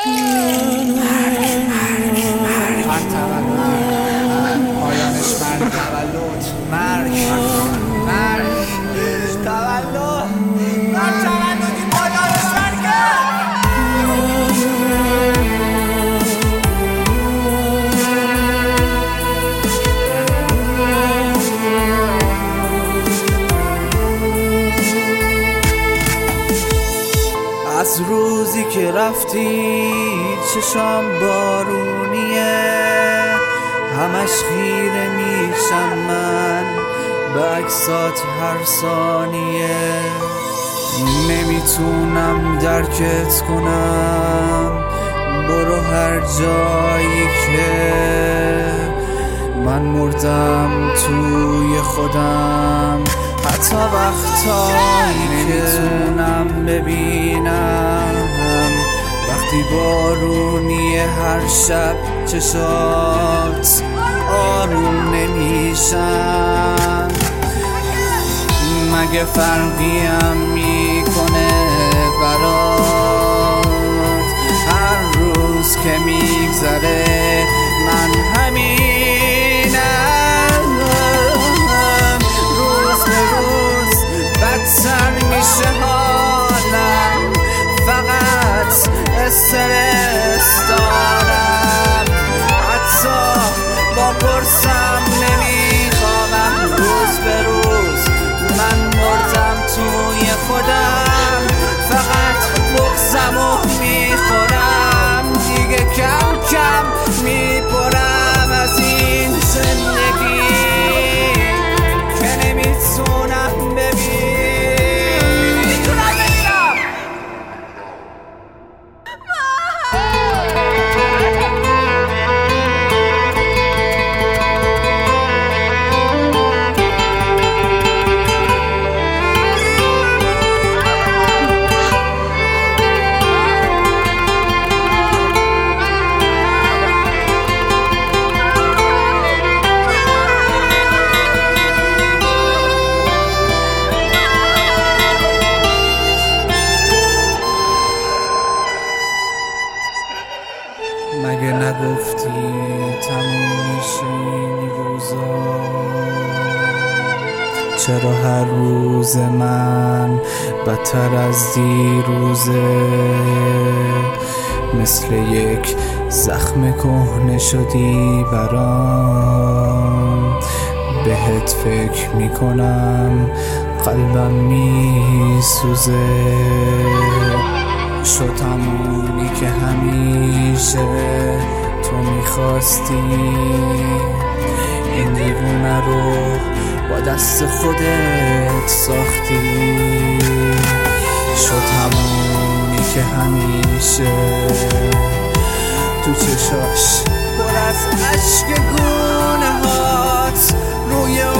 پایانش مرگ، تولد، مرگ، تولد، تولدی پایانش مرگه. از روزی که رفتی چشام بارونیه، همش خیره میشم من به عکسات هر ثانیه. نمیتونم درکت کنم، برو هر جایی که من مردم توی خودم. حتی وقتایی نمیتونم ببینم، وقتی بارونیه هر شب چشات آروم نمیشن. مگه فرقیم میکنه برات؟ هر روز که میگذره من همینم، روز به روز بدتر میشه حالم، فقط استرس دارم، حتی با پرسم نمیخوابم. روز به روز من مردم توی خودم، فقط بغضمو میخورم، دیگه کم کم میپرم از این زندگی که نمیتونم مگه نگفتی تموم میشه این روزا؟ چرا هر روز من بدتر از دیروزه؟ مثل یک زخم کهنه شدی برام، بهت فکر میکنم قلبم میسوزه. شد همونی که همیشه تو میخواستی، این دیوونه رو با دست خودت ساختی. شد همونی که همیشه تو چشاش پر از عشق گونه هات روی